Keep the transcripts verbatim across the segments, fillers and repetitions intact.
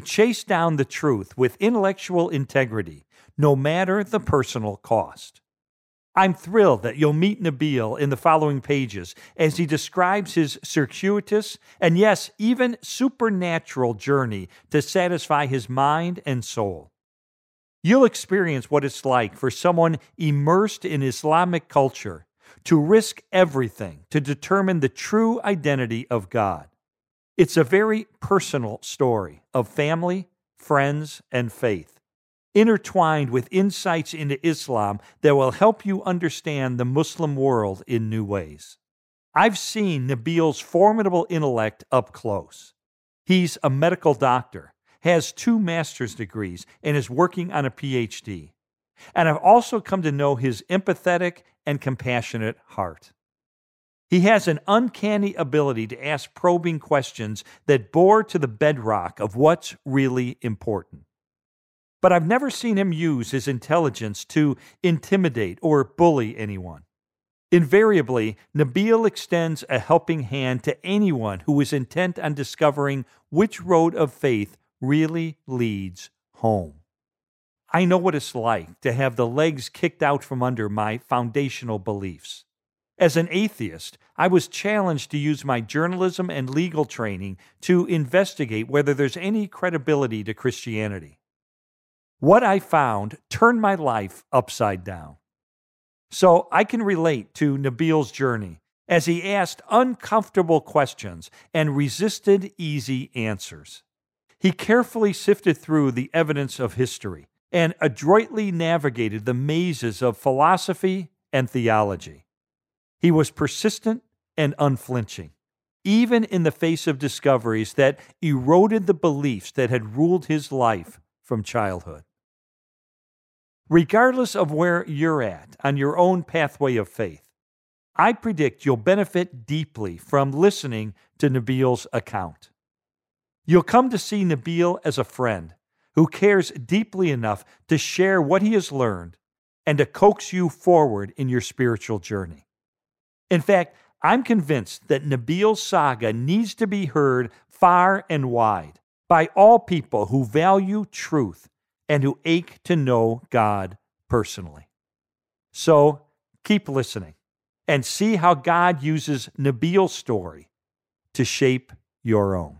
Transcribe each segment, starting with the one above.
Chase down the truth with intellectual integrity, no matter the personal cost. I'm thrilled that you'll meet Nabeel in the following pages as he describes his circuitous and, yes, even supernatural journey to satisfy his mind and soul. You'll experience what it's like for someone immersed in Islamic culture to risk everything to determine the true identity of God. It's a very personal story of family, friends, and faith, intertwined with insights into Islam that will help you understand the Muslim world in new ways. I've seen Nabeel's formidable intellect up close. He's a medical doctor, has two master's degrees, and is working on a P H D. And I've also come to know his empathetic and compassionate heart. He has an uncanny ability to ask probing questions that bore to the bedrock of what's really important. But I've never seen him use his intelligence to intimidate or bully anyone. Invariably, Nabeel extends a helping hand to anyone who is intent on discovering which road of faith really leads home. I know what it's like to have the legs kicked out from under my foundational beliefs. As an atheist, I was challenged to use my journalism and legal training to investigate whether there's any credibility to Christianity. What I found turned my life upside down. So I can relate to Nabeel's journey as he asked uncomfortable questions and resisted easy answers. He carefully sifted through the evidence of history and adroitly navigated the mazes of philosophy and theology. He was persistent and unflinching, even in the face of discoveries that eroded the beliefs that had ruled his life from childhood. Regardless of where you're at on your own pathway of faith, I predict you'll benefit deeply from listening to Nabeel's account. You'll come to see Nabeel as a friend who cares deeply enough to share what he has learned and to coax you forward in your spiritual journey. In fact, I'm convinced that Nabeel's saga needs to be heard far and wide by all people who value truth and who ache to know God personally. So keep listening and see how God uses Nabeel's story to shape your own.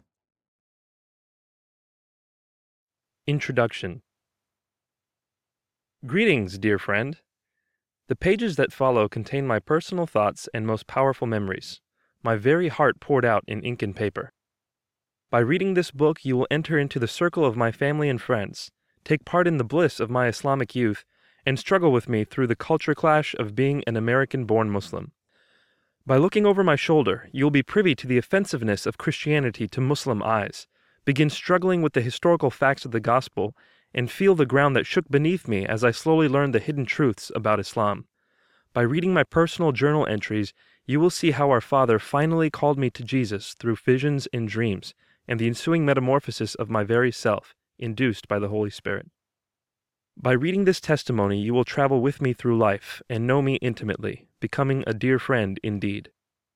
Introduction. Greetings, dear friend. The pages that follow contain my personal thoughts and most powerful memories, my very heart poured out in ink and paper. By reading this book, you will enter into the circle of my family and friends, take part in the bliss of my Islamic youth, and struggle with me through the culture clash of being an American-born Muslim. By looking over my shoulder, you will be privy to the offensiveness of Christianity to Muslim eyes, begin struggling with the historical facts of the gospel, and feel the ground that shook beneath me as I slowly learned the hidden truths about Islam. By reading my personal journal entries, you will see how our Father finally called me to Jesus through visions and dreams, and the ensuing metamorphosis of my very self, induced by the Holy Spirit. By reading this testimony, you will travel with me through life and know me intimately, becoming a dear friend indeed.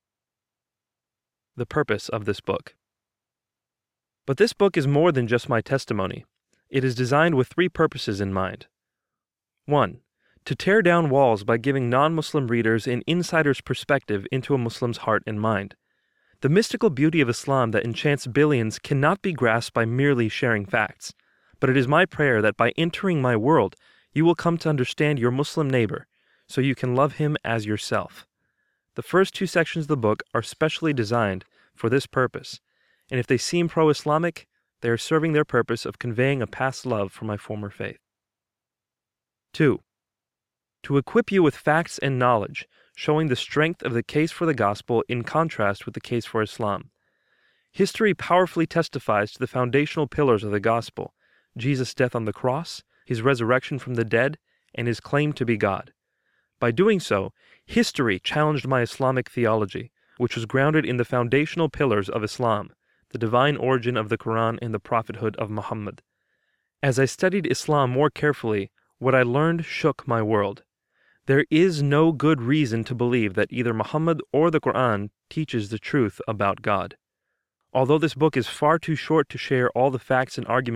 The purpose of this book. But this book is more than just my testimony. It is designed with three purposes in mind. One, to tear down walls by giving non-Muslim readers an insider's perspective into a Muslim's heart and mind. The mystical beauty of Islam that enchants billions cannot be grasped by merely sharing facts, but it is my prayer that by entering my world, you will come to understand your Muslim neighbor, so you can love him as yourself. The first two sections of the book are specially designed for this purpose, and if they seem pro-Islamic, they are serving their purpose of conveying a past love for my former faith. Two, to equip you with facts and knowledge, showing the strength of the case for the gospel in contrast with the case for Islam. History powerfully testifies to the foundational pillars of the gospel: Jesus' death on the cross, his resurrection from the dead, and his claim to be God. By doing so, history challenged my Islamic theology, which was grounded in the foundational pillars of Islam, the divine origin of the Quran and the prophethood of Muhammad. As I studied Islam more carefully, what I learned shook my world. There is no good reason to believe that either Muhammad or the Quran teaches the truth about God. Although this book is far too short to share all the facts and arguments